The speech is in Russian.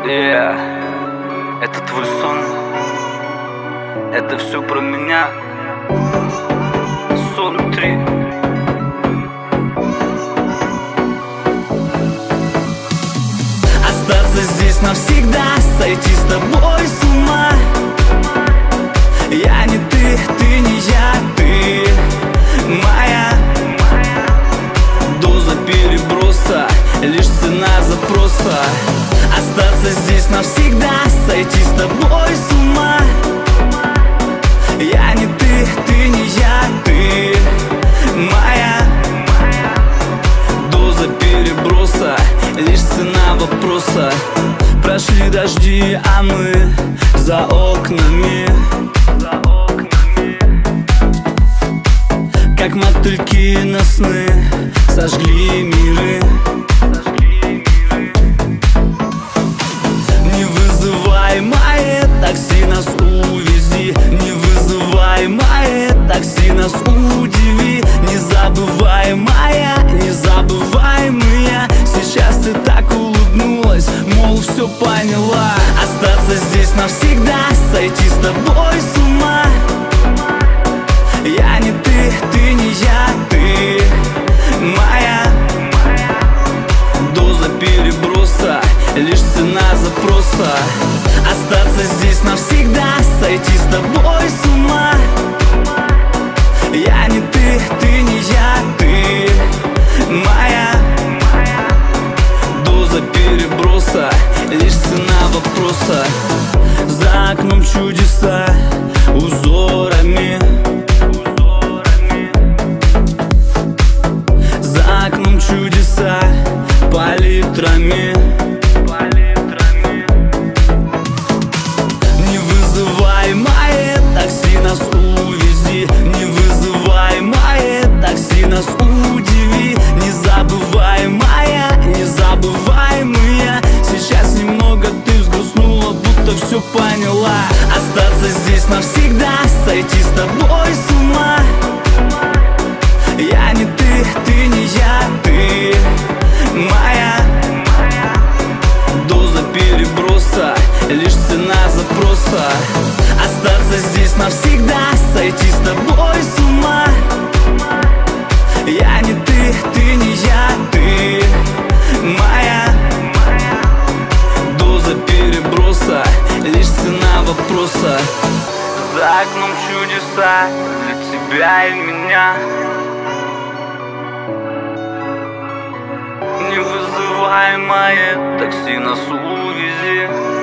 Это твой сон, это все про меня. Сон 3. Остаться здесь навсегда, сойти с тобой с ума. Я не ты, ты не я, ты моя. Доза переброса, лишь цена запроса. Остаться здесь навсегда, сойти с тобой с ума. Я не ты, ты не я, ты моя. Доза переброса, лишь цена вопроса. Прошли дожди, а мы за окнами, как мотыльки на сны, сожгли миры. Невызываемое такси нас увези, невызываемое такси нас удиви. Незабываемая, незабываемая. Сейчас ты так улыбнулась, мол, все поняла. Остаться здесь навсегда, сойти с тобой с ума. Я не ты, ты не я, ты моя. Доза переброса, лишь цена запроса. Остаться здесь навсегда, сойти с тобой с ума. Я не ты, ты не я, ты моя. Доза переброса, лишь цена вопроса. За окном чудеса узорами, за окном чудеса палитрами. Невызываемое такси нас увези, невызываемое такси нас удиви. Незабываемая, незабываемая. Сейчас немного ты взгрустнула, будто все поняла. Остаться здесь навсегда, сойти с тобой с ума. Я не ты, ты не я, ты моя. Доза переброса, лишь цена запроса. Остаться здесь навсегда, сойти с тобой с ума. Я не ты, ты не я, ты моя. Доза переброса, лишь цена вопроса. За окном чудеса для тебя и меня. Невызываемое такси нас увези.